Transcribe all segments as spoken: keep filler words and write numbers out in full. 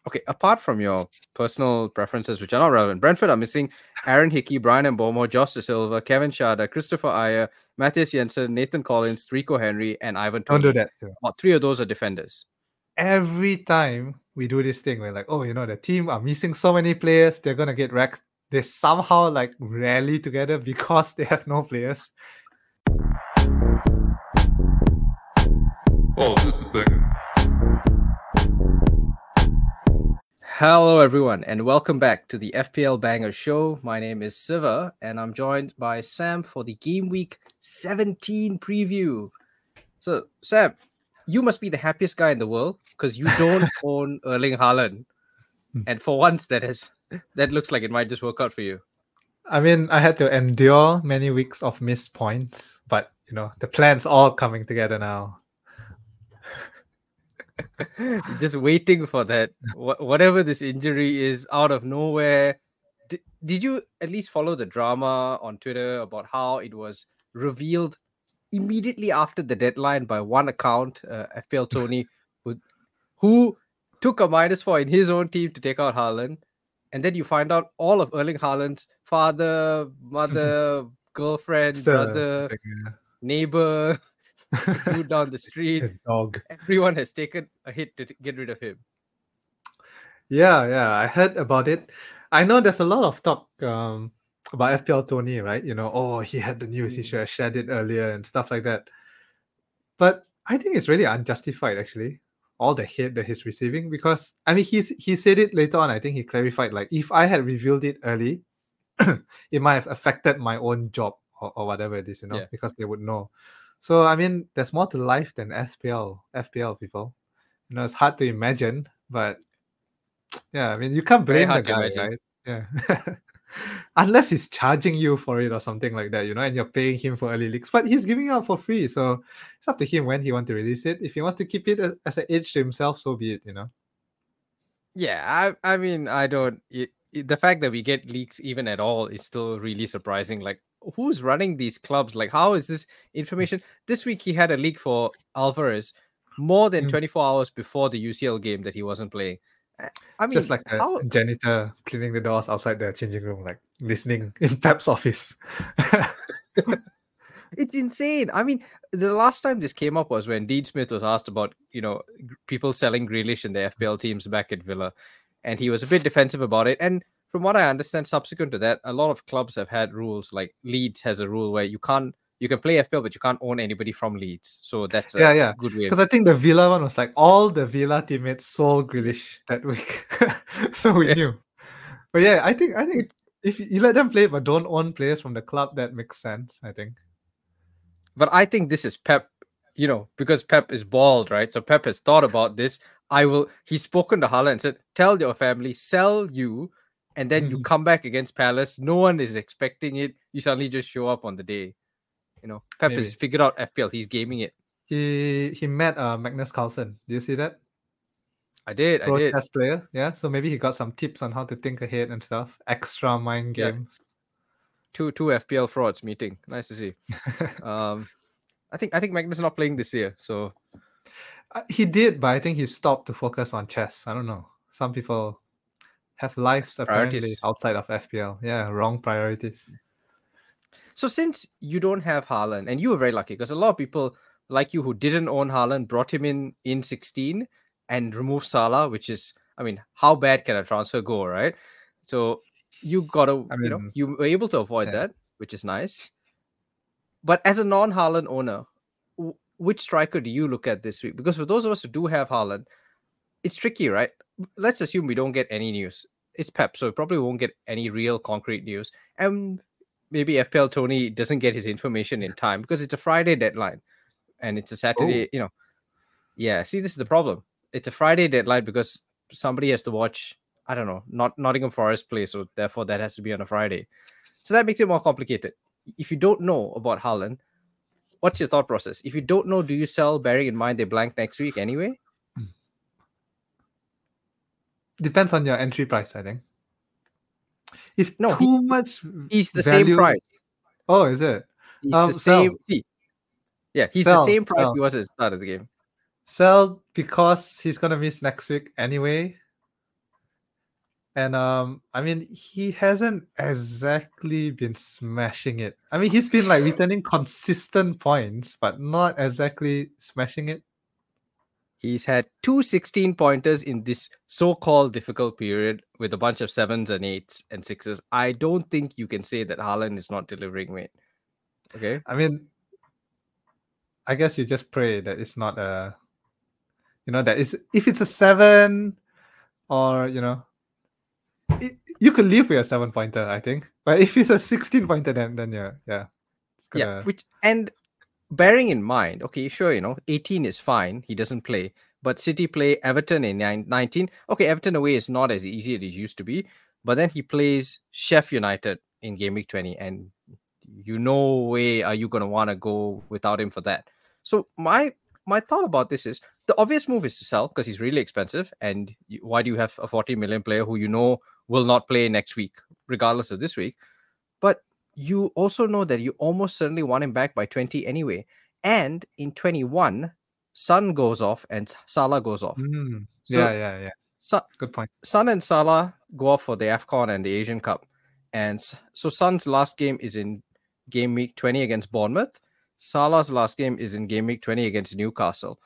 okay, apart from your personal preferences, which are not relevant, Brentford are missing Aaron Hickey, Brian Mbomo, Josh De Silva, Kevin Schade, Christopher Ayer, Matthias Jensen, Nathan Collins, Rico Henry, and Ivan Don't Toney. do that. Too. Well, three of those are defenders. Every time we do this thing, we're like, oh, you know, the team are missing so many players, they're gonna get wrecked. They somehow like rally together because they have no players. Oh, this is the thing. Hello, everyone, and welcome back to the F P L Banger Show. My name is Siva, and I'm joined by Sam for the Game Week seventeen preview. So, Sam, you must be the happiest guy in the world because you don't own Erling Haaland, and for once, that has that looks like it might just work out for you. I mean, I had to endure many weeks of missed points, but you know, the plan's all coming together now. Just waiting for that. Wh- whatever this injury is out of nowhere. D- did you at least follow the drama on Twitter about how it was revealed immediately after the deadline by one account, uh, F P L Tony, who, who took a minus four in his own team to take out Haaland? And then you find out all of Erling Haaland's father, mother, girlfriend, It's the- brother, it's the- yeah. neighbor, dude down the street. His dog. Everyone has taken a hit to t- get rid of him. Yeah, yeah, I heard about it. I know there's a lot of talk um, about F P L Tony, right? You know, oh, he had the news, he Mm. should have shared it earlier and stuff like that. But I think it's really unjustified, actually, all the hate that he's receiving. Because, I mean, he's, he said it later on. I think he clarified, like, if I had revealed it early, it might have affected my own job or, or whatever it is, you know, Yeah. because they would know. So, I mean, there's more to life than S P L, F P L people. You know, it's hard to imagine, but yeah, I mean, you can't Very blame the hard to guy, imagine. right? Yeah. Unless he's charging you for it or something like that, you know, and you're paying him for early leaks. But he's giving out for free, so it's up to him when he wants to release it. If he wants to keep it as, as an edge to himself, so be it, you know. Yeah, I I mean, I don't. It, it- the fact that we get leaks even at all is still really surprising. Like, who's running these clubs? Like, how is this information? This week he had a leak for Alvarez more than Mm. twenty-four hours before the U C L game that he wasn't playing. I- I mean, Just like a how? janitor cleaning the doors outside the changing room, like listening in Pep's office. It's insane. I mean, the last time this came up was when Dean Smith was asked about, you know, g- people selling Grealish in the F P L teams back at Villa, and he was a bit defensive about it. And from what I understand, subsequent to that, a lot of clubs have had rules. Like Leeds has a rule where you can't, you can play F P L, but you can't own anybody from Leeds. So that's a Yeah, yeah. good way. Of, Because I think the Villa one was like all the Villa teammates sold Grealish that week, so we Yeah. knew. But yeah, I think I think if you let them play but don't own players from the club, that makes sense. I think. but I think this is Pep, you know, because Pep is bald, right? So Pep has thought about this. I will. He's spoken to Haaland and said, "Tell your family, sell you, and then you come back against Palace. No one is expecting it. You suddenly just show up on the day." You know, Pep has Maybe. figured out F P L. He's gaming it. He he met uh, Magnus Carlsen. Do you see that? I did. I Pro did. chess player. Yeah. So maybe he got some tips on how to think ahead and stuff. Extra mind Yeah. games. Two two F P L frauds meeting. Nice to see. Um, I think I think Magnus is not playing this year. So Uh, he did, but I think he stopped to focus on chess. I don't know. Some people have lives apparently Priorities. outside of F P L. Yeah, wrong priorities. So since you don't have Haaland, and you were very lucky because a lot of people like you who didn't own Haaland brought him in in sixteen and removed Salah, which is, I mean, how bad can a transfer go, right? So you got to, I you know, mean, you were able to avoid yeah. that, which is nice. But as a non-Haaland owner, w- which striker do you look at this week? Because for those of us who do have Haaland, it's tricky, right? Let's assume we don't get any news. It's Pep, so we probably won't get any real concrete news. And maybe F P L Tony doesn't get his information in time because it's a Friday deadline and it's a Saturday, Oh. you know. Yeah, see, this is the problem. It's a Friday deadline because somebody has to watch, I don't know, not Nottingham Forest play, so therefore that has to be on a Friday. So that makes it more complicated. If you don't know about Haaland, what's your thought process? If you don't know, do you sell bearing in mind they blank next week anyway? Depends on your entry price, I think. If No, too he- much He's the value... same price. Oh, is it? He's Um, the sell. same. See, yeah, he's Sell, the same price sell. he was at the start of the game. Sell because he's gonna miss next week anyway. And um, I mean, he hasn't exactly been smashing it. I mean, he's been like returning consistent points, but not exactly smashing it. He's had two sixteen pointers in this so-called difficult period with a bunch of sevens and eights and sixes. I don't think you can say that Haaland is not delivering, mate. Okay. I mean, I guess you just pray that it's not a, you know, that is if it's a seven, or you know, it, you could live with a seven pointer, I think. But if it's a sixteen pointer, then then yeah, yeah, it's gonna... Yeah, which and bearing in mind, okay, sure, you know, eighteen is fine. He doesn't play, but City play Everton in nineteen. Okay, Everton away is not as easy as it used to be, but then he plays Sheffield United in game week twenty, and you no way are you going to want to go without him for that. So my my thought about this is the obvious move is to sell because he's really expensive, and you, why do you have a forty million player who you know will not play next week, regardless of this week? But you also know that you almost certainly want him back by twenty anyway. And in twenty-one, Son goes off and Salah goes off. Mm, So- yeah, yeah, yeah. Son, Good point. Son and Salah go off for the AFCON and the Asian Cup. And s- so Son's last game is in game week twenty against Bournemouth. Salah's last game is in game week twenty against Newcastle.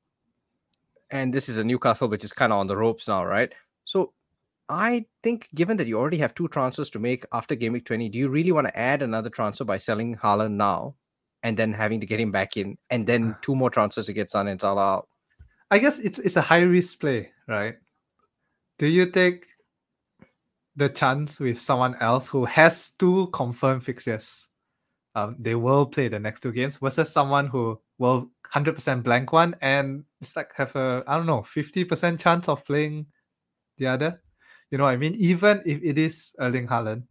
And this is a Newcastle which is kind of on the ropes now, right? So I think given that you already have two transfers to make after game week twenty, do you really want to add another transfer by selling Haaland now and then having to get him back in and then two more transfers to get Son and Salah out? I guess it's it's a high risk play, right? Do you take the chance with someone else who has two confirmed fixtures? Um, they will play the next two games versus someone who will one hundred percent blank one and it's like have a, I don't know, fifty percent chance of playing the other. You know what I mean? Even if it is Erling Haaland,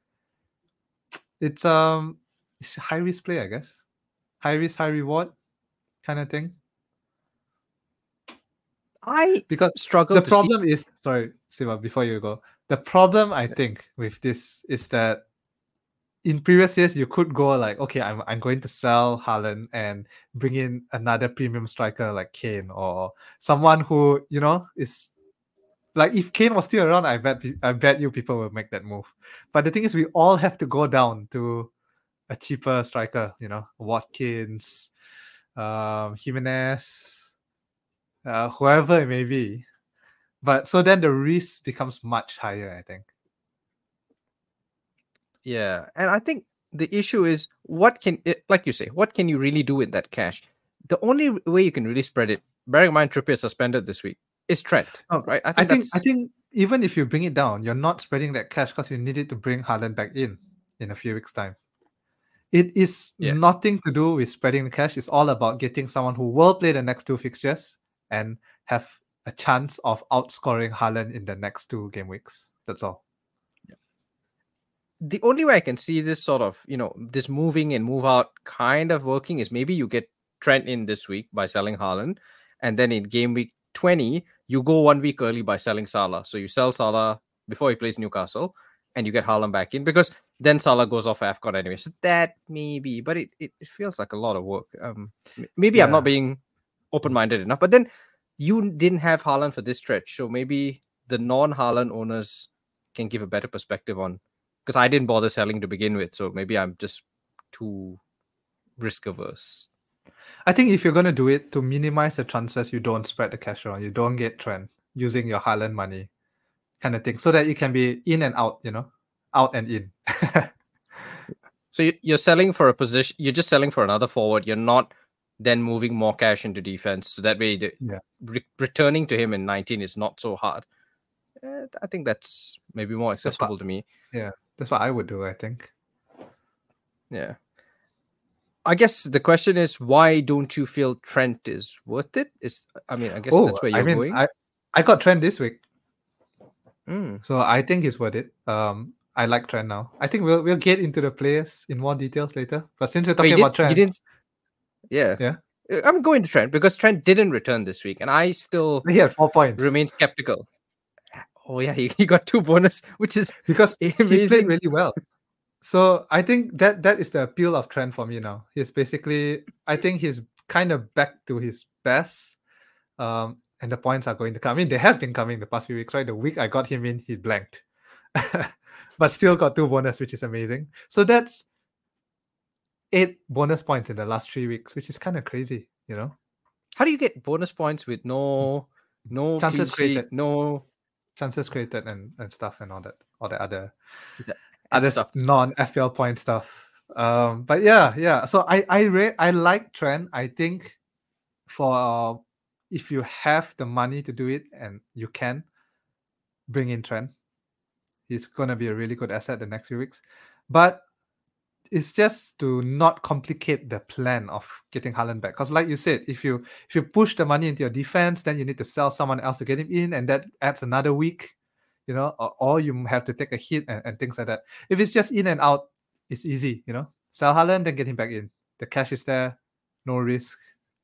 it's um it's high risk play, I guess. High risk, high reward kind of thing. I Because struggle the to problem is, sorry, Siva, before you go, the problem I think with this is that in previous years you could go like, okay, I'm I'm going to sell Haaland and bring in another premium striker like Kane or someone who, you know, is like, if Kane was still around, I bet pe- I bet you people will make that move. But the thing is, we all have to go down to a cheaper striker, you know, Watkins, um, Jimenez, uh, whoever it may be. But so then the risk becomes much higher, I think. Yeah, and I think the issue is what can it, like you say, what can you really do with that cash? The only way you can really spread it, bearing in mind Trippier suspended this week, is Trent. Oh, right? I think I think, that's- I think even if you bring it down, you're not spreading that cash because you needed to bring Haaland back in in a few weeks' time. It is Yeah. nothing to do with spreading the cash. It's all about getting someone who will play the next two fixtures and have a chance of outscoring Haaland in the next two game weeks. That's all. the only way I can see this sort of, you know, this moving and move out kind of working is maybe you get Trent in this week by selling Haaland, and then in game week twenty, you go one week early by selling Salah. So you sell Salah before he plays Newcastle, and you get Haaland back in because then Salah goes off AFCON anyway. So that maybe, but it, it, it feels like a lot of work. Um, m- maybe I'm Yeah. not being open-minded enough, but then you didn't have Haaland for this stretch, so maybe the non-Haaland owners can give a better perspective on, because I didn't bother selling to begin with, so maybe I'm just too risk averse. I think if you're going to do it to minimize the transfers, you don't spread the cash around. You don't get Trent using your Haaland money kind of thing so that you can be in and out, you know, out and in. So you- you're selling for a position, you're just selling for another forward. You're not then moving more cash into defense. So that way, the, Yeah. re- returning to him in nineteen is not so hard. Eh, I think that's maybe more accessible to me. Yeah, that's what I would do, I think. Yeah. I guess the question is, why don't you feel Trent is worth it? Is I mean, I guess Oh, that's where you're I mean, going. I, I got Trent this week, Mm. so I think it's worth it. Um, I like Trent now. I think we'll we'll get into the players in more details later. But since we're Wait, talking you about didn't- you Trent, didn't. Yeah. Yeah. Uh, I'm going to Trent because Trent didn't return this week, and I still he had four points remain skeptical. Oh yeah, he, he got two bonus, which is because he played amazing. really well. So I think that that is the appeal of Trent for me now. He's basically, I think he's kind of back to his best, um, and the points are going to come. I mean, they have been coming the past few weeks, right? The week I got him in, he blanked. But still got two bonus, which is amazing. So that's eight bonus points in the last three weeks, which is kind of crazy, you know? How do you get bonus points with no no Chances clean sheet, created. no Chances created and, and stuff and all that, all the other and other stuff? non-F P L point stuff. Um, but yeah, yeah. So I I re- I like Trent. I think for uh, if you have the money to do it and you can bring in Trent, he's gonna be a really good asset the next few weeks. But it's just to not complicate the plan of getting Haaland back. Because like you said, if you if you push the money into your defense, then you need to sell someone else to get him in, and that adds another week, you know, or, or you have to take a hit and, and things like that. If it's just in and out, it's easy, you know. Sell Haaland, then get him back in. The cash is there, no risk.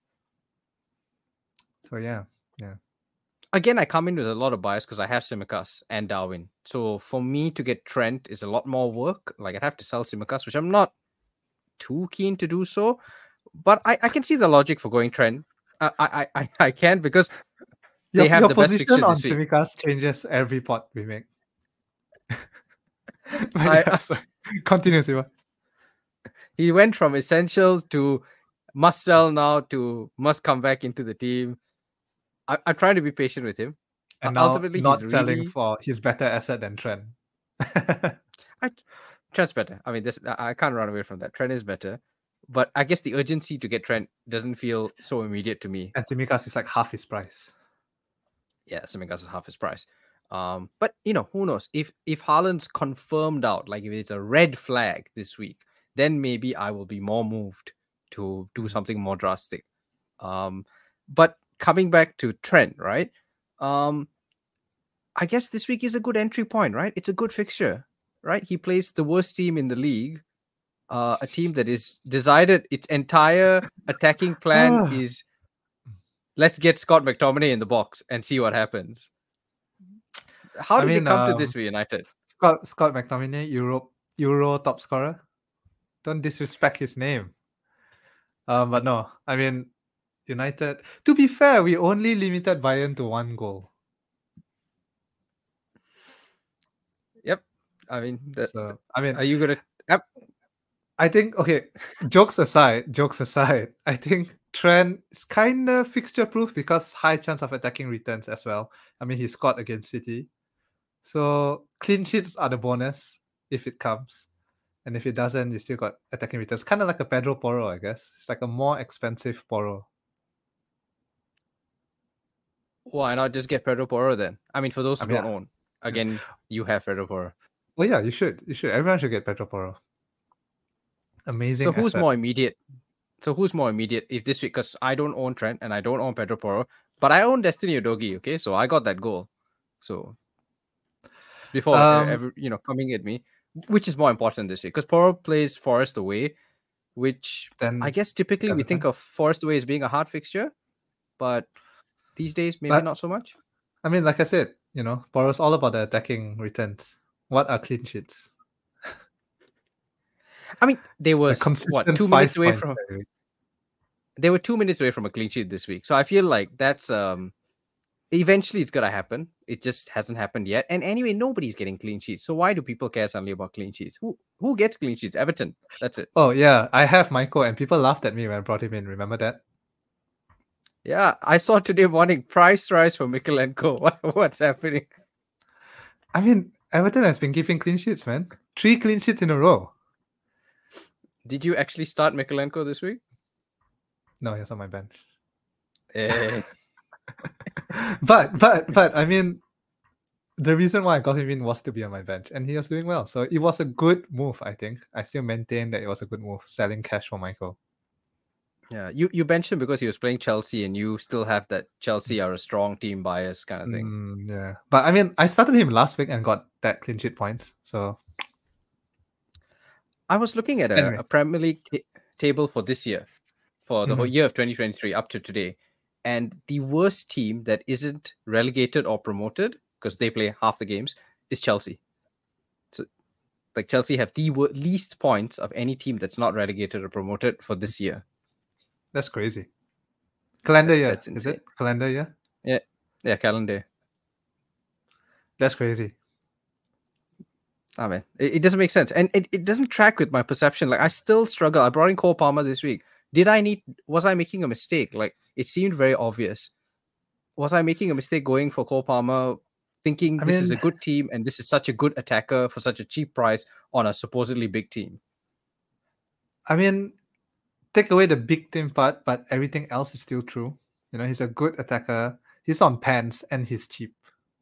So yeah, yeah. Again, I come in with a lot of bias because I have Tsimikas and Darwin. So for me to get Trent is a lot more work. Like I'd have to sell Tsimikas, which I'm not too keen to do so. But I, I can see the logic for going Trent. I I I, I can because they Your, have your the best position fixture on this week. Tsimikas changes every pot we make. But I- yeah, sorry. Continue, Siva. He went from essential to must sell now to must come back into the team. I, I'm trying to be patient with him. And Uh, now ultimately, not he's selling really for his better asset than Trent. I, Trent's better. I mean, this I I can't run away from that. Trent is better, but I guess the urgency to get Trent doesn't feel so immediate to me. And Tsimikas is like half his price. Yeah, Tsimikas is half his price. Um, but you know, who knows? If if Haaland's confirmed out, like if it's a red flag this week, then maybe I will be more moved to do something more drastic. Um, but coming back to Trent, right? Um, I guess this week is a good entry point, right? It's a good fixture, right? He plays the worst team in the league, uh, a team that is decided its entire attacking plan Ah. is let's get Scott McTominay in the box and see what happens. How I did mean, they come to um, this for United? Scott Scott McTominay, Euro Euro top scorer. Don't disrespect his name. Um, but no, I mean, United. To be fair, we only limited Bayern to one goal. Yep. I mean, that, So I mean, are you gonna? Yep. I think okay. Jokes aside, jokes aside, I think Trent is kind of fixture proof because high chance of attacking returns as well. I mean, he scored against City, so clean sheets are the bonus if it comes, and if it doesn't, you still got attacking returns. Kind of like a Pedro Porro, I guess. It's like a more expensive Porro. Why not just get Pedro Porro then? I mean, for those I who mean, don't own, again, you have Pedro Porro. Well, yeah, you should. You should. Everyone should get Pedro Porro. Amazing. So who's asset. more immediate? So who's more immediate if this week? Because I don't own Trent and I don't own Pedro Porro, but I own Destiny Udogie. Okay, so I got that goal. So before uh, Um, every, you know coming at me, which is more important this week? Because Porro plays Forest away, which then I guess typically we doesn't think matter. of Forest away as being a hard fixture, but these days maybe But- not so much. I mean, like I said, you know, Porro's all about the attacking returns. What are clean sheets? I mean, they were A s- consistent what two five minutes away points from every week. they were two minutes away from a clean sheet this week. So I feel like that's um eventually it's gonna happen. It just hasn't happened yet. And anyway, nobody's getting clean sheets. So why do people care suddenly about clean sheets? Who who gets clean sheets? Everton. That's it. Oh yeah, I have Michael, and people laughed at me when I brought him in. Remember that? Yeah, I saw today morning price rise for Mikalenko. What, what's happening? I mean, Everton has been keeping clean sheets, man. Three clean sheets in a row. Did you actually start Mikalenko this week? No, he's on my bench. Eh, but but but I mean, the reason why I got him in was to be on my bench, and he was doing well. So it was a good move. I think I still maintain that it was a good move, selling cash for Michael. yeah, you you benched him because he was playing Chelsea, and you still have that Chelsea are a strong team bias kind of thing. Mm, yeah, but I mean, I started him last week and got that clean sheet points. So I was looking at a, Anyway. a Premier League t- table for this year, for the whole Mhm. year of twenty twenty-three up to today, and the worst team that isn't relegated or promoted because they play half the games is Chelsea. So, like Chelsea have the wor- least points of any team that's not relegated or promoted for this year. that's crazy. Calendar year, That's is insane. it? Calendar year. Yeah, calendar. That's crazy. I mean, it, it doesn't make sense, and it, it doesn't track with my perception. Like I still struggle. I brought in Cole Palmer this week. Did I need? Was I making a mistake? Like it seemed very obvious. Was I making a mistake going for Cole Palmer, thinking I this mean, is a good team and this is such a good attacker for such a cheap price on a supposedly big team? I mean, take away the big team part, but everything else is still true. You know, he's a good attacker. He's on pants and he's cheap.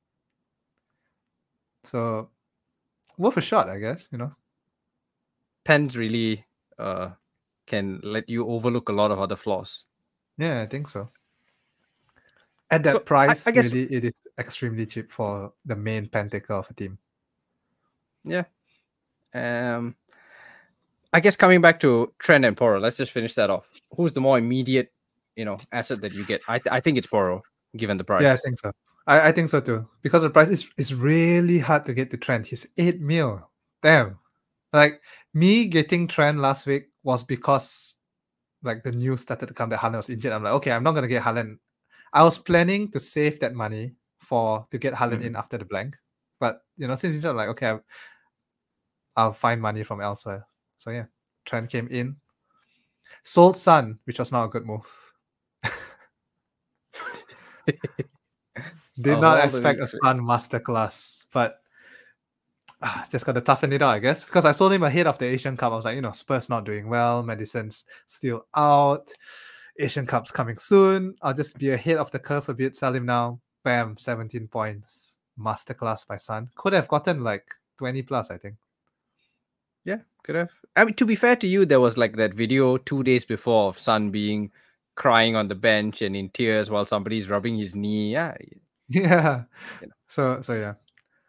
So worth a shot, I guess, you know. Pens really uh, can let you overlook a lot of other flaws. Yeah, I think so. At that So, price, I, I guess, really, it is extremely cheap for the main pen taker of a team. Yeah. Um, I guess coming back to Trent and Porro, let's just finish that off. Who's the more immediate, you know, asset that you get? I th- I think it's Porro, given the price. Yeah, I think so. I, I think so too. Because the price is is really hard to get to Trent. He's eight mil. Damn. Like me getting Trent last week was because like the news started to come that Haaland was injured. I'm like, okay, I'm not gonna get Haaland. I was planning to save that money for to get Haaland Mhm. in after the blank. But you know, since injured, I'm like, okay, I'll, I'll find money from elsewhere. So yeah, Trent came in. Sold Son, which was not a good move. Did Of not all the expect a weeks, Son masterclass, but ah, just got to toughen it out, I guess. Because I sold him ahead of the Asian Cup. I was like, you know, Spurs not doing well. Madison's still out. Asian Cup's coming soon. I'll just be ahead of the curve a bit. Sell him now. Bam, seventeen points. Masterclass by Son. Could have gotten like twenty plus, I think. Yeah, could have. I mean, to be fair to you, there was like that video two days before of Son being crying on the bench and in tears while somebody's rubbing his knee. Yeah. Yeah. You know. So so yeah.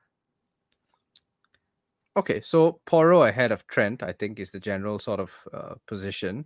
Okay, so Porro ahead of Trent, I think, is the general sort of uh, position.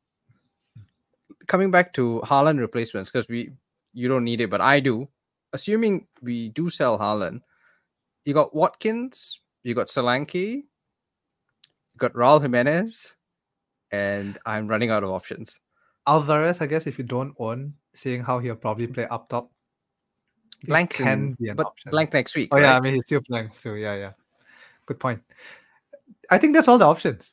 Coming back to Haaland replacements, because we you don't need it, but I do. Assuming we do sell Haaland, you got Watkins, you got Solanke, you got Raul Jimenez, and I'm running out of options. Alvarez, I guess if you don't own, seeing how he'll probably play up top, Blank it can in, be an but option. blank next week. Oh right? yeah, I mean he's still playing. So yeah, yeah. Good point. I think that's all the options.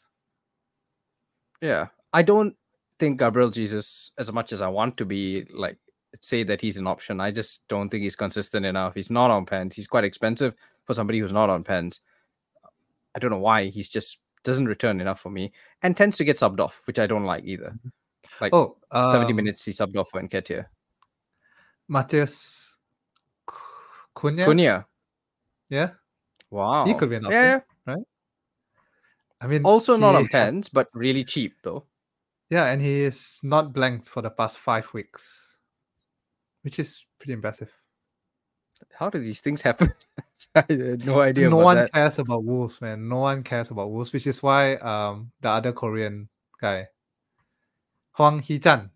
Yeah, I don't think Gabriel Jesus, as much as I want to be like say that he's an option, I just don't think he's consistent enough. He's not on pens. He's quite expensive for somebody who's not on pens. I don't know why. He's just doesn't return enough for me and tends to get subbed off, which I don't like either. Like Oh, um, seventy minutes he subbed off for Nketiah. Matheus Cunha? Cunha. Yeah. Wow. He could be an option, Yeah. right? I mean, Also not he on has- pens, but really cheap though. Yeah, and he is not blanked for the past five weeks, which is pretty impressive. How do these things happen? I had no idea no about one that. cares about Wolves, man. No one cares about Wolves, which is why um the other Korean guy, Hwang Hee-chan,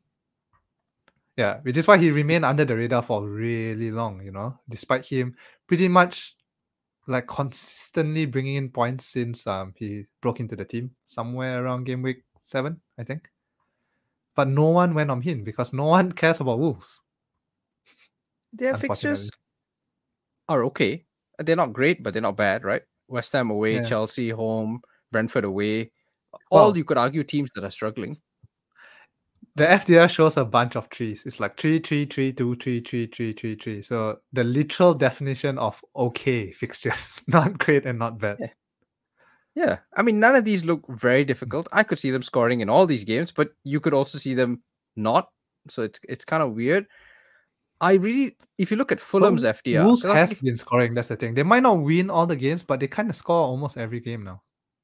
yeah, which is why he remained under the radar for really long, you know, despite him pretty much like consistently bringing in points since um he broke into the team somewhere around game week seven, I think. But no one went on him because no one cares about Wolves. Their fixtures are okay. They're not great, but they're not bad, right? West Ham away, Yeah. Chelsea home, Brentford away. All Well, you could argue teams that are struggling. The F D R shows a bunch of trees. It's like three, three, three, two, three, three, three, three, three. So the literal definition of okay fixtures, not great and not bad. Yeah. Yeah, I mean, none of these look very difficult. I could see them scoring in all these games, but you could also see them not. So it's it's kind of weird. I really, if you look at Fulham's Well, F D R, Wolves 'cause I has think- been scoring. That's the thing. They might not win all the games, but they kind of score almost every game now.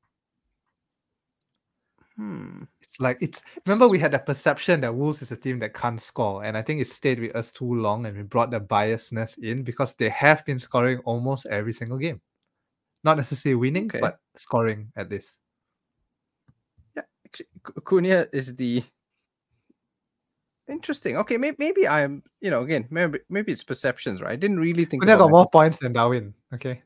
hmm, It's like it's. Remember, we had the perception that Wolves is a team that can't score, and I think it stayed with us too long, and we brought the biasness in because they have been scoring almost every single game. Not necessarily winning, Okay. but scoring at least. yeah, actually, Cu- Cunha is the interesting. Okay, maybe maybe I'm, you know, again, maybe maybe it's perceptions, right? I didn't really think. Cunha about got more mental- points than Darwin. Okay.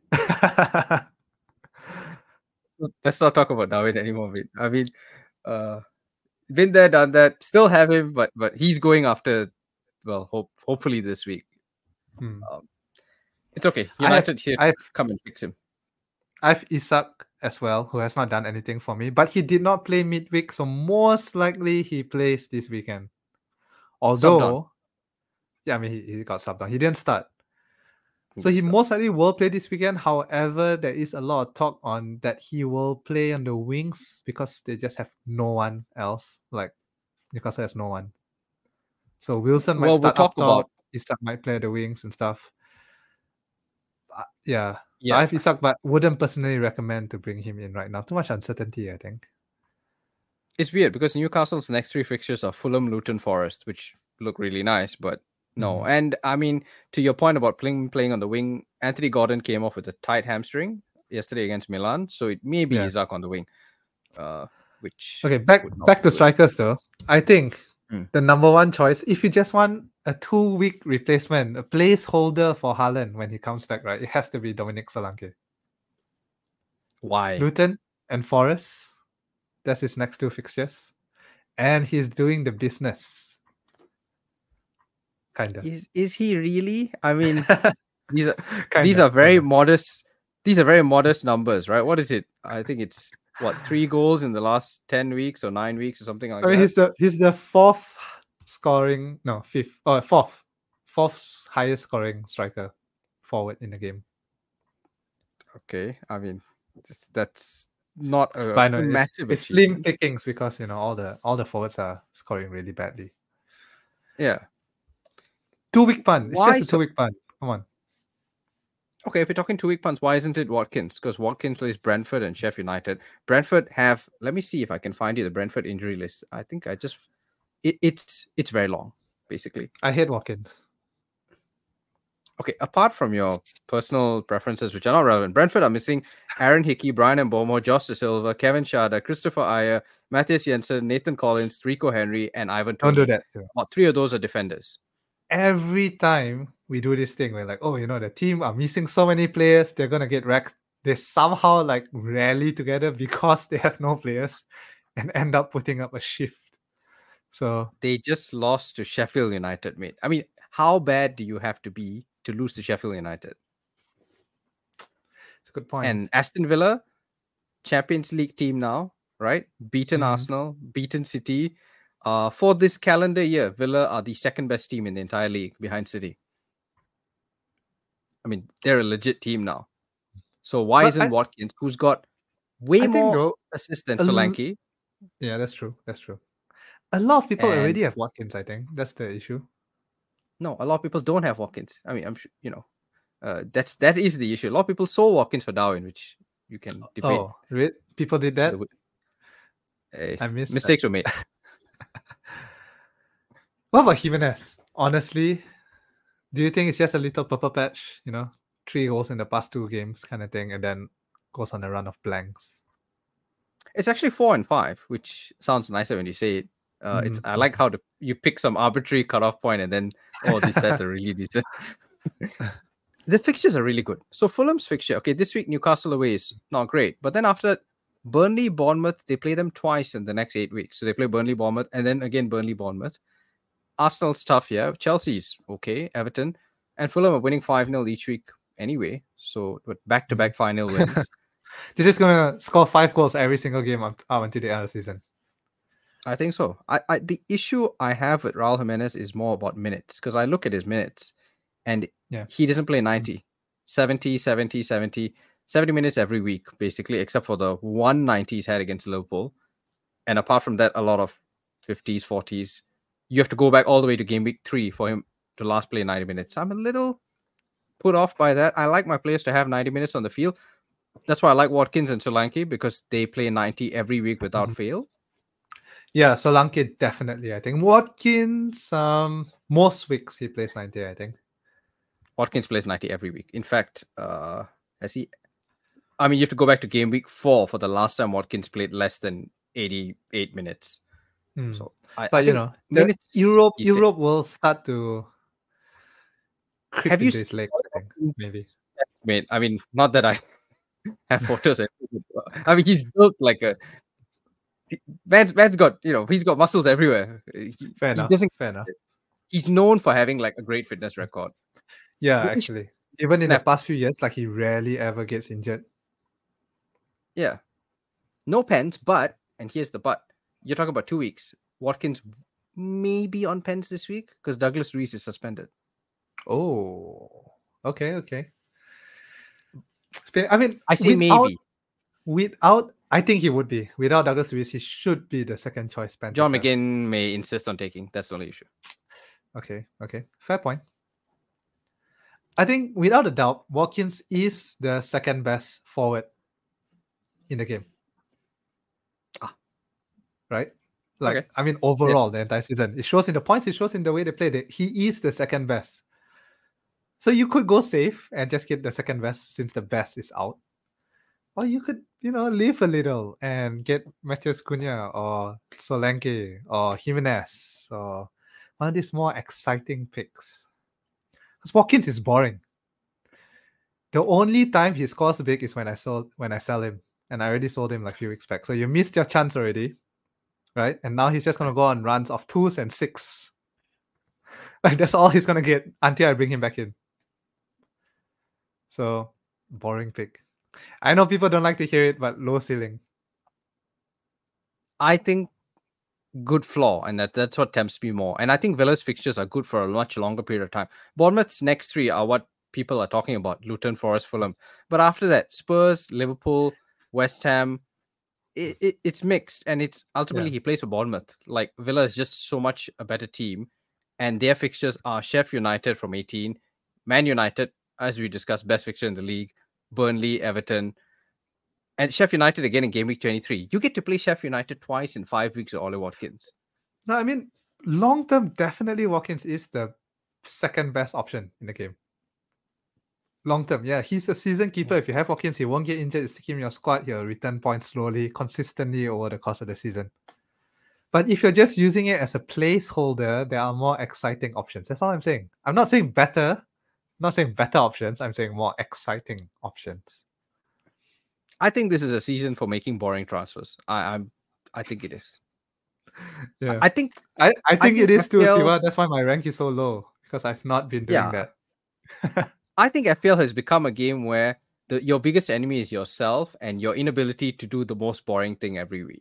Let's not talk about David anymore. Mate. I mean, uh, been there, done that. Still have him, but but he's going after. Well, hope hopefully this week. Hmm. Um, it's okay. I have- United here I have- come and fix him. I have Isak as well, who has not done anything for me, but he did not play midweek, so most likely he plays this weekend. Although, yeah, I mean, he, he got subbed on. He didn't start. So he Yes, most likely will play this weekend. However, there is a lot of talk on that he will play on the wings because they just have no one else. Like Newcastle has no one. So Wilson might Well, we'll start talk up top. about- Isak might play the wings and stuff. Uh, yeah. So Yeah. I have Isak, but wouldn't personally recommend to bring him in right now. Too much uncertainty, I think. It's weird because Newcastle's next three fixtures are Fulham, Luton, Forest, which look really nice, but no. Mhm. And I mean, to your point about playing playing on the wing, Anthony Gordon came off with a tight hamstring yesterday against Milan, so it may be Yeah. Isak on the wing. Uh, which Okay, back would not back be to good. strikers though. I think Hmm. the number one choice, if you just want a two-week replacement, a placeholder for Haaland when he comes back, right? It has to be Dominic Solanke. Why? Luton and Forest. That's his next two fixtures. And he's doing the business. Kinda. Is is he really? I mean, these are Kinda, these are very kinda. modest. These are very modest numbers, right? What is it? I think it's what three goals in the last ten weeks or nine weeks or something like I mean, that. he's the he's the fourth scoring, no, fifth, or fourth, fourth highest scoring striker forward in the game. Okay, I mean, that's- that's not a But I know it's, massive it's slim achievement. pickings because you know all the all the forwards are scoring really badly. Yeah. Two week punt. It's Why just a so- two week punt. Come on. Okay, if we're talking two week punts, why isn't it Watkins? Because Watkins plays Brentford and Sheffield United. Brentford have. Let me see if I can find you the Brentford injury list. I think I just. It, it's it's very long, basically. I hate Watkins. Okay, apart from your personal preferences, which are not relevant, Brentford are missing Aaron Hickey, Brian Mbomo, Josh De Silva, Kevin Schade, Christopher Ayer, Matthias Jensen, Nathan Collins, Rico Henry, and Ivan Don't Toney. do that. Too. About three of those are defenders. Every time we do this thing, we're like, oh, you know, the team are missing so many players, they're gonna get wrecked. They somehow like rally together because they have no players and end up putting up a shift. So They just lost to Sheffield United, mate. I mean, how bad do you have to be to lose to Sheffield United? it's a good point. And Aston Villa, Champions League team now, right? Beaten Mhm. Arsenal, beaten City. Uh, for this calendar year, Villa are the second best team in the entire league behind City. I mean, they're a legit team now. So why But isn't I- Watkins, who's got way I think more though, assists than a l- Solanke? yeah, that's true. That's true. A lot of people And- already have Watkins, I think. That's the issue. No, a lot of people don't have Watkins. I mean, I'm sure, you know, uh, that's that is the issue. A lot of people sold Watkins for Darwin, which you can debate. Oh, really? People did that? Eh, I missed that. mistakes were made. What about Jimenez? Honestly, do you think it's just a little purple patch? You know, three goals in the past two games kind of thing, and then goes on a run of blanks? It's actually four and five, which sounds nicer when you say it. Uh, It's I like how the, you pick some arbitrary cutoff point and then oh, these stats are really decent. The fixtures are really good. So Fulham's fixture, okay, this week Newcastle away is not great, but then after that, Burnley, Bournemouth, they play them twice in the next eight weeks. So they play Burnley, Bournemouth, and then again Burnley, Bournemouth. Arsenal's tough, yeah. Chelsea's okay, Everton, and Fulham are winning five nil each week anyway. So with back-to-back final wins. They're just gonna score five goals every single game up, up until the end of the season. I think so. I, I the issue I have with Raul Jimenez is more about minutes because I look at his minutes and Yeah. he doesn't play ninety, seventy, seventy, seventy, seventy minutes every week, basically, except for the one ninety he's had against Liverpool. And apart from that, a lot of fifties, forties. You have to go back all the way to game week three for him to last play ninety minutes. I'm a little put off by that. I like my players to have ninety minutes on the field. That's why I like Watkins and Solanke because they play ninety every week without Mhm. fail. Yeah, Solanke definitely. I think Watkins. Um, most weeks he plays ninety. I think. Watkins plays ninety every week. In fact, uh, has he? I mean, you have to go back to game week four for the last time Watkins played less than eighty-eight minutes. Hmm. So, I, But I you think know, the minutes, Europe you say- Europe will start to creep Have you into his legs. I think maybe. mate. I mean, not that I have photos. I mean, he's built like a man's. Man's got you know, he's got muscles everywhere. He, Fair he enough. doesn't. Fair enough. He's known for having like a great fitness record. Yeah, Which- actually. Even in the Left. past few years, like he rarely ever gets injured. Yeah. No pens, but, and here's the but, you're talking about two weeks. Watkins may be on pens this week because Douglas Luiz is suspended. Oh, okay, okay. Spe- I mean, I say without, maybe. Without, I think he would be. Without Douglas Luiz, he should be the second choice pen John taker. McGinn may insist on taking. That's the only issue. Okay, okay. Fair point. I think without a doubt, Watkins is the second best forward in the game. Ah. Right? Like, Okay. I mean, overall, the entire season. It shows in the points, it shows in the way they play. That he is the second best. So you could go safe and just get the second best since the best is out. Or you could, you know, live a little and get Matheus Cunha or Solanke or Jimenez or one of these more exciting picks. Because Watkins is boring. The only time he scores big is when I sold when I sell him. And I already sold him like a few weeks back. So you missed your chance already. Right? And now he's just gonna go on runs of twos and six. Like that's all he's gonna get until I bring him back in. So boring pick. I know people don't like to hear it, but low ceiling. I think good floor, and that, that's what tempts me more. And I think Villa's fixtures are good for a much longer period of time. Bournemouth's next three are what people are talking about: Luton, Forest, Fulham. But after that, Spurs, Liverpool, West Ham, it, it, it's mixed. And it's ultimately Yeah. he plays for Bournemouth. Like Villa is just so much a better team. And their fixtures are Sheffield United from eighteen, Man United, as we discussed, best fixture in the league, Burnley, Everton, and Sheffield United again in game week twenty-three. You get to play Sheffield United twice in five weeks with Ollie Watkins. No, I mean, long term, definitely Watkins is the second best option in the game. Long term, yeah, he's a season keeper. If you have Watkins, he won't get injured. You stick him in your squad, he'll return points slowly, consistently over the course of the season. But if you're just using it as a placeholder, there are more exciting options. That's all I'm saying. I'm not saying better. I'm not saying better options. I'm saying more exciting options. I think this is a season for making boring transfers. I, I'm, I think it is. Yeah, I think, I, I think think it is too, F P L Siva. That's why my rank is so low because I've not been doing Yeah. that. I think F P L has become a game where the, your biggest enemy is yourself and your inability to do the most boring thing every week.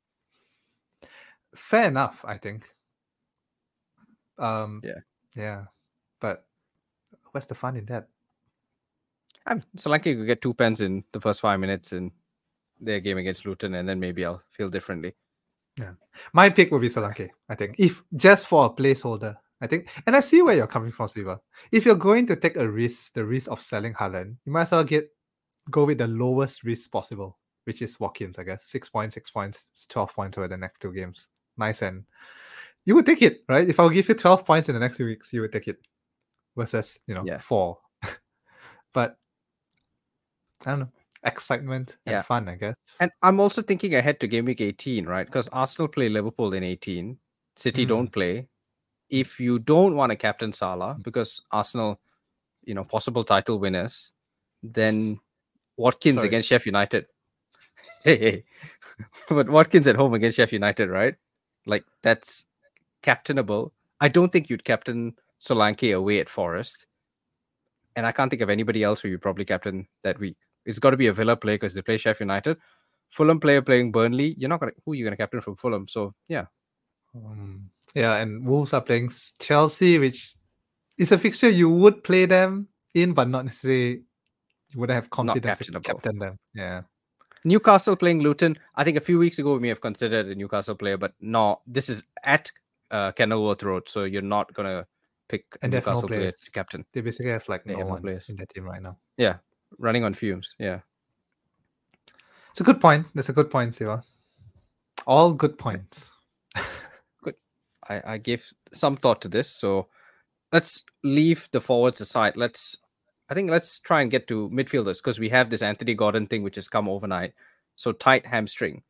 Fair enough, I think. Um, Yeah. yeah, but what's the fun in that? I mean, Solanke could get two pens in the first five minutes in their game against Luton, and then maybe I'll feel differently. Yeah, my pick would be Solanke. I think if just for a placeholder, I think, and I see where you're coming from, Siva. If you're going to take a risk, the risk of selling Haaland, you might as well get go with the lowest risk possible, which is Watkins, I guess. Six points, six points, twelve points over the next two games. Nice, and you would take it, right? If I'll give you twelve points in the next two weeks, you would take it. Versus, you know, Yeah. four. But I don't know, excitement and Yeah. fun, I guess. And I'm also thinking ahead to game week eighteen, right? Because Arsenal play Liverpool in eighteen. City Mm. don't play. If you don't want to captain Salah, because Arsenal, you know, possible title winners, then Watkins Sorry. against Sheffield United. Hey, hey. But Watkins at home against Sheffield United, right? Like, that's captainable. I don't think you'd captain Solanke away at Forest. And I can't think of anybody else who you probably captain that week. It's got to be a Villa player because they play Sheffield United. Fulham player playing Burnley. You're not gonna who are you gonna captain from Fulham? So yeah, Um, yeah, and Wolves are playing s- Chelsea, which is a fixture you would play them in, but not necessarily you wouldn't have confidence to captainable. captain them. Yeah. Newcastle playing Luton. I think a few weeks ago we may have considered a Newcastle player, but no, this is at uh, Kenilworth Road, so you're not gonna pick a And they have no Newcastle player players. to captain. They basically have like They no have no one players. in their team right now. Yeah, running on fumes. Yeah, It's a good point. That's a good point, Siva. All good points. I, I gave some thought to this, so let's leave the forwards aside. Let's, I think, let's try and get to midfielders because we have this Anthony Gordon thing which has come overnight. So tight hamstring.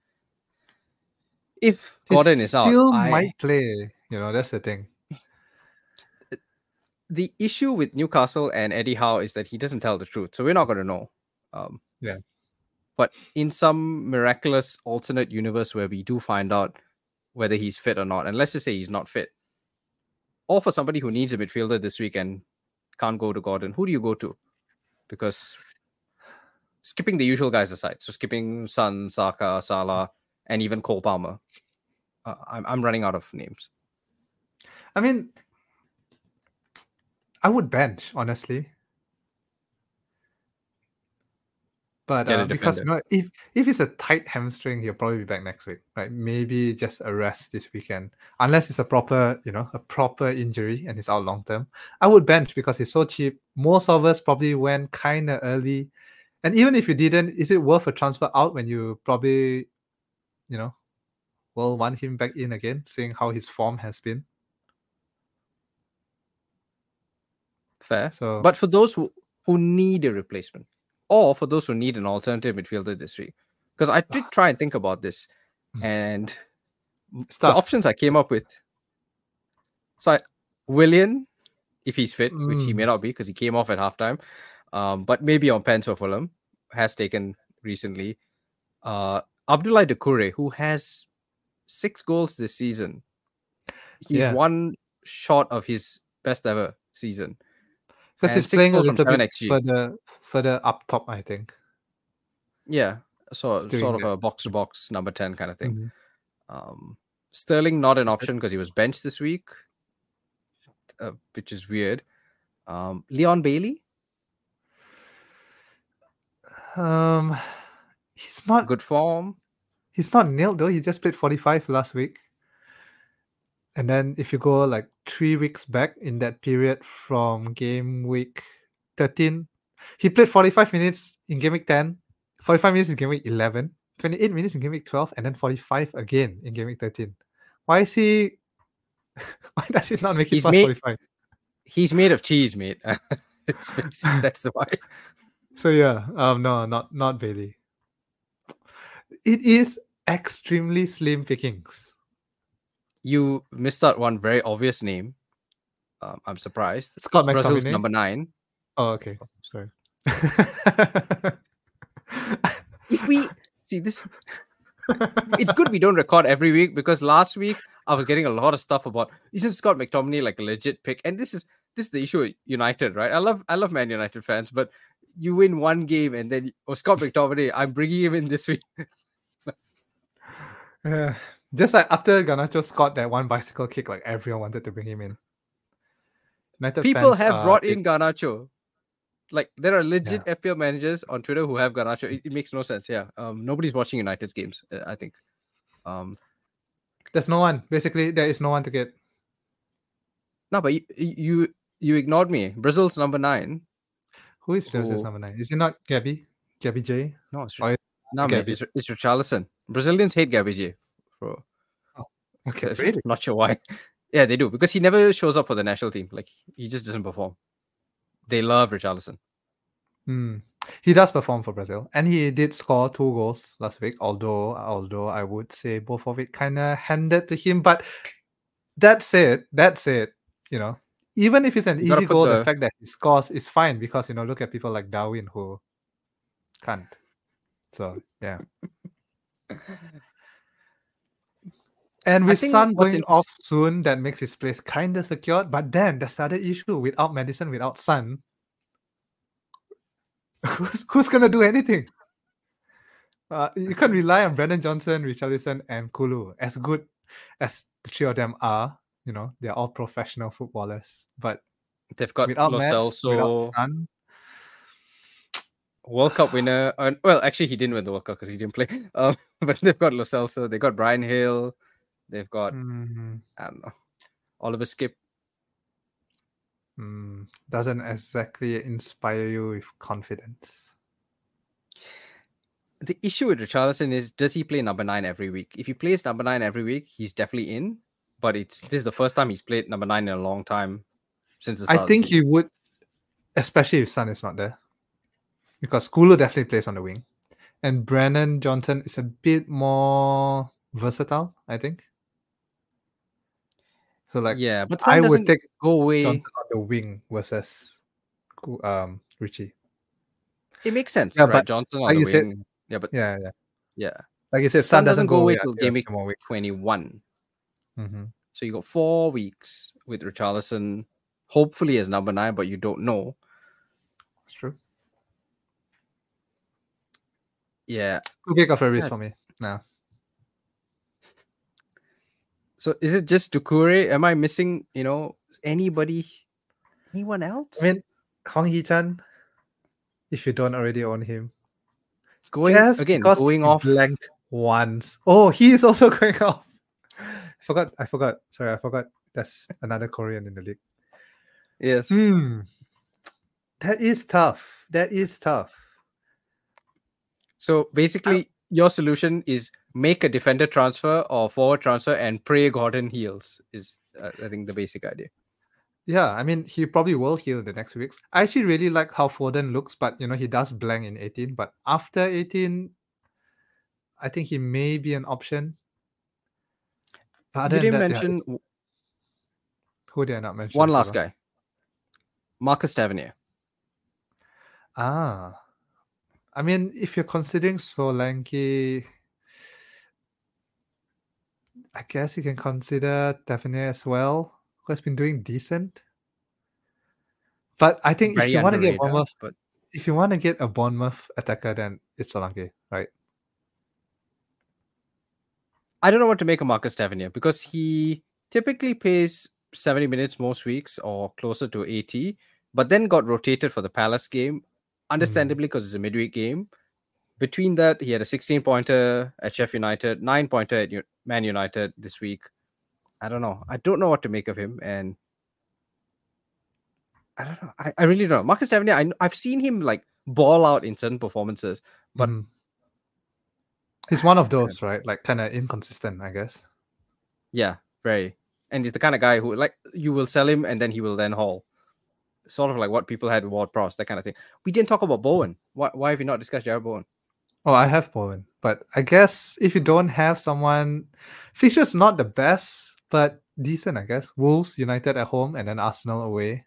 If He Gordon is out, still I, might play. You know, that's the thing. the issue with Newcastle and Eddie Howe is that he doesn't tell the truth, so we're not going to know. Um, Yeah. But in some miraculous alternate universe where we do find out whether he's fit or not, and let's just say he's not fit, or for somebody who needs a midfielder this week and can't go to Gordon, who do you go to? Because skipping the usual guys aside, so skipping Son, Saka, Salah, and even Cole Palmer, uh, I'm I'm running out of names. I mean, I would bench, honestly. But Get a uh, because you defender. know, if if it's a tight hamstring, he'll probably be back next week, right? Maybe just a rest this weekend, unless it's a proper, you know, a proper injury and it's out long term. I would bench because it's so cheap. Most of us probably went kind of early, and even if you didn't, is it worth a transfer out when you probably, you know, will want him back in again, seeing how his form has been? Fair. So, But for those who, who need a replacement, or for those who need an alternative midfielder this week, because I did try and think about this, and Stuff. the options I came up with. So I, Willian, if he's fit, which he may Mm. not be because he came off at halftime, um, but maybe on Pence or Fulham, has taken recently. Uh, Abdoulaye Doucouré, who has six goals this season. He's Yeah. one short of his best ever season. Because And he's six playing a goals from little seven bit X G. further further up top, I think. Yeah, so He's sort doing of that. a box to box number ten kind of thing. Mhm. Um, Sterling not an option because he was benched this week, uh, which is weird. Um, Leon Bailey, Um, he's not good form. he's not nailed though. He just played forty-five last week. And then if you go like three weeks back in that period from game week thirteen, he played forty-five minutes in game week ten, forty-five minutes in game week eleven, twenty-eight minutes in game week twelve, and then forty-five again in game week thirteen. Why is he why does he not make it He's past made forty-five? he's made of cheese, mate. It's basic, that's the why. So yeah, um no, not not Bailey. It is extremely slim pickings. You missed out one very obvious name. Um, I'm surprised. Scott Brazil's McTominay. number nine. Oh, okay. Sorry. If we see this, it's good we don't record every week because last week I was getting a lot of stuff about isn't Scott McTominay like a legit pick? And this is this is the issue with United, right? I love I love Man United fans, but you win one game and then oh Scott McTominay, I'm bringing him in this week. Yeah. Just like after Garnacho scored that one bicycle kick, like everyone wanted to bring him in. United People fans, have uh, brought it- in Garnacho. Like there are legit Yeah. F P L managers on Twitter who have Garnacho. It, it makes no sense. Yeah, um, nobody's watching United's games. Uh, I think. Um, there's no one. Basically, there is no one to get. no, but you you, you ignored me. Brazil's number nine. Who is Brazil's Who- number nine? Is it not Gabby? Gabby J? No, it's, Oh, it's no, mate, Gabby. it's, it's Richarlison. Brazilians hate Gabby J. Bro. Okay, Uh, really? Not sure why. Yeah, they do because he never shows up for the national team. Like he just doesn't perform. They love Richarlison. Hmm. He does perform for Brazil, and he did score two goals last week. Although, although I would say both of it kind of handed to him. But that said, that said, you know, even if it's an You gotta easy put goal, the... the- fact that he scores is fine because you know, look at people like Darwin who can't. So yeah. And I with think Son what's going off soon, that makes his place kind of secured. But then there's the other issue without Madison, without Son. Who's, who's gonna do anything? Uh, you can't rely on Brendan Johnson, Richarlison, and Kulu. As good as the three of them are, you know, they're all professional footballers. But They've got without Lo Mads, Celso, without Son, World Cup winner. Uh, well, actually, he didn't win the World Cup because he didn't play. Um, but they've got Lo Celso. They got Brian Hill. They've got mm, I don't know Oliver Skip. mm, doesn't exactly inspire you with confidence. The issue with Richarlison is does he play number nine every week? If he plays number nine every week, he's definitely in. But it's this is the first time he's played number nine in a long time since the start. I think he would, especially if Son is not there, because Kulu definitely plays on the wing, and Brennan Johnson is a bit more versatile, I think. So like, yeah, but I Son would doesn't take go away. Johnson on the wing versus um Richie. It makes sense, Yeah, right? but Johnson on like the you said- wing. Yeah, but Yeah, yeah. yeah, Like you said, Son Son doesn't doesn't go go away away till until a game week few more weeks. twenty-one. Mhm. So you got four weeks with Richarlison hopefully as number nine, but you don't know. That's true. Yeah. Too big of a risk Yeah. for me now. So is it just Doucouré? Am I missing, you know, anybody, anyone else? I mean, Hong Hee-chan, if you don't already own him. going Just again, because going he off. blanked once. Oh, he is also going off. I forgot. I forgot. Sorry, I forgot. That's another Korean in the league. Yes. Hmm. That is tough. That is tough. So basically, your solution is make a defender transfer or forward transfer and pray Gordon heals. Is uh, I think the basic idea. Yeah, I mean, he probably will heal in the next weeks. I actually really like how Foden looks, but you know, he does blank in eighteen. But after eighteen, I think he may be an option. But other You than didn't that, yeah, mention it's- who did I not mention? one last Siva? guy, Marcus Tavernier. Ah, I mean, if you're considering Solanke, I guess you can consider Tavernier as well, who has been doing decent. But I think Very if you want to get underrated, Bournemouth, but if you want to get a Bournemouth attacker, then it's Solanke, right? I don't know what to make of Marcus Tavernier because he typically plays seventy minutes most weeks or closer to eighty, but then got rotated for the Palace game, understandably because it's a midweek game. Between that, he had a sixteen pointer at Sheffield United, nine pointer at U- Man United this week. I don't know. I don't know what to make of him, and I don't know. I, I really don't know. Marcus Tavernier, I, I've seen him like ball out in certain performances, but Mhm. He's one of those, right? Like kind of inconsistent, I guess. yeah, very. And he's the kind of guy who like you will sell him and then he will then haul. Sort of like what people had with Ward Prowse, that kind of thing. We didn't talk about Bowen. Why, why have you not discussed Jared Bowen? Oh, I have Bowen, but I guess if you don't have someone, Fisher's not the best, but decent, I guess. Wolves, United at home, and then Arsenal away.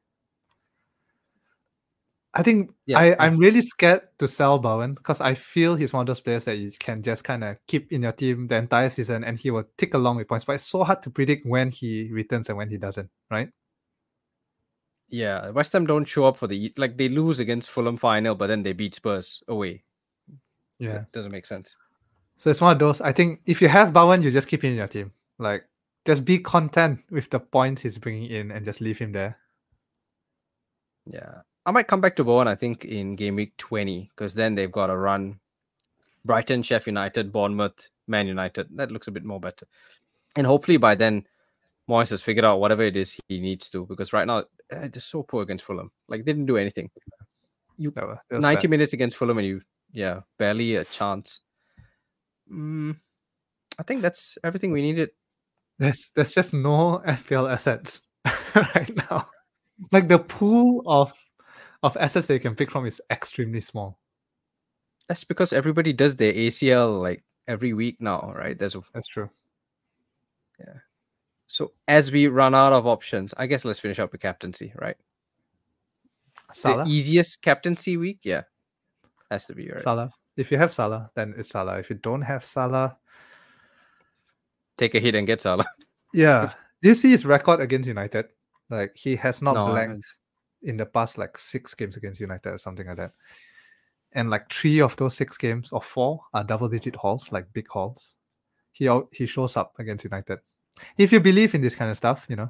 I think Yeah, I, and- I'm really scared to sell Bowen because I feel he's one of those players that you can just kind of keep in your team the entire season and he will tick along with points. But it's so hard to predict when he returns and when he doesn't, right? Yeah, West Ham don't show up for the like they lose against Fulham final, but then they beat Spurs away. Yeah, That doesn't make sense. So it's one of those. I think if you have Bowen, you just keep him in your team. Like, just be content with the points he's bringing in and just leave him there. Yeah, I might come back to Bowen. I think in game week twenty because then they've got a run: Brighton, Sheffield United, Bournemouth, Man United. That looks a bit more better, and hopefully by then Moyes has figured out whatever it is he needs to, because right now eh, they're so poor against Fulham. Like they didn't do anything. You That was- that was ninety bad. minutes against Fulham and you yeah barely a chance. Mm, I think that's everything we needed. There's there's just no F P L assets right now. Like the pool of of assets that you can pick from is extremely small. That's because everybody does their A C L like every week now, right? There's That's true. yeah. So as we run out of options, I guess let's finish up with captaincy, right? Salah. The easiest captaincy week, yeah, has to be right. Salah. If you have Salah, then it's Salah. If you don't have Salah, Take a hit and get Salah. yeah. Do you see his record against United? Like he has not No, I blanked haven't. in the past like six games against United or something like that. And like three of those six games or four are double digit hauls, like big hauls. He al- he shows up against United. If you believe in this kind of stuff, you know.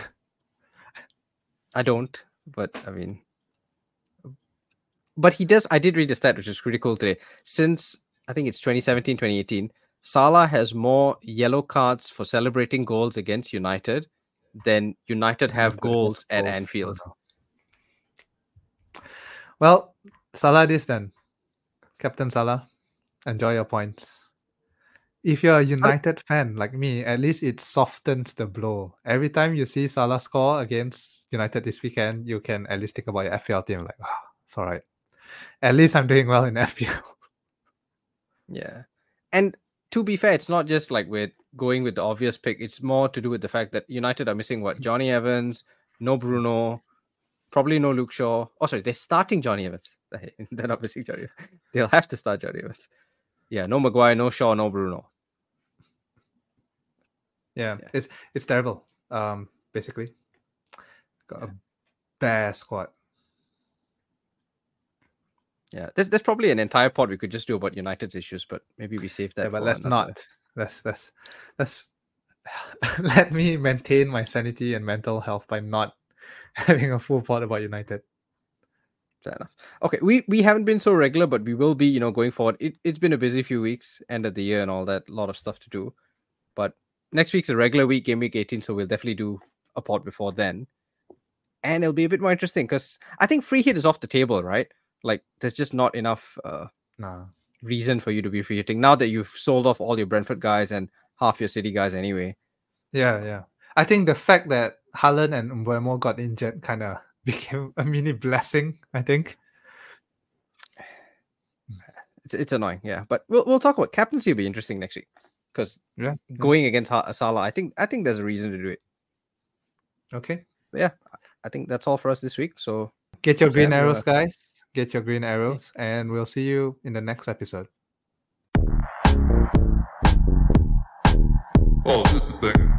I don't, but I mean, but he does. I did read the stat, which is pretty cool today. Since I think it's twenty seventeen, twenty eighteen, Salah has more yellow cards for celebrating goals against United than United have United goals has at goals. Anfield. Oh, no. Well, Salah this then. Captain Salah, enjoy your points. If you're a United fan like me, at least it softens the blow. Every time you see Salah score against United this weekend, you can at least think about your F P L team. Like, ah, it's all right. At least I'm doing well in F P L. Yeah. And to be fair, it's not just like we're going with the obvious pick. It's more to do with the fact that United are missing what? Johnny Evans, no Bruno, probably no Luke Shaw. Oh, sorry, they're starting Johnny Evans. They're not missing Johnny. They'll have to start Johnny Evans. Yeah, no Maguire, no Shaw, no Bruno. Yeah, Yeah. it's it's terrible. Um, basically, got Yeah. a bare squad. Yeah, there's there's probably an entire pod we could just do about United's issues, but maybe we save that. Yeah, but for let's another... not. Let's let's let's let me maintain my sanity and mental health by not having a full pod about United. Fair enough. Okay, we we haven't been so regular, but we will be, you know, going forward. It it's been a busy few weeks, end of the year and all that, a lot of stuff to do. But next week's a regular week, game week eighteen, so we'll definitely do a pod before then. And it'll be a bit more interesting because I think free hit is off the table, right? Like, there's just not enough uh, no. reason for you to be free hitting now that you've sold off all your Brentford guys and half your City guys anyway. Yeah, yeah. I think the fact that Haaland and Mbeumo got injured kind of became a mini blessing, I think. It's it's annoying, yeah. But we'll we'll talk about captaincy. Will be interesting next week because yeah, going yeah. against ha- Salah, I think I think there's a reason to do it. Okay. But yeah, I think that's all for us this week. So get your green Sam, arrows, uh, guys. Get your green arrows, and we'll see you in the next episode. Oh, this is the thing.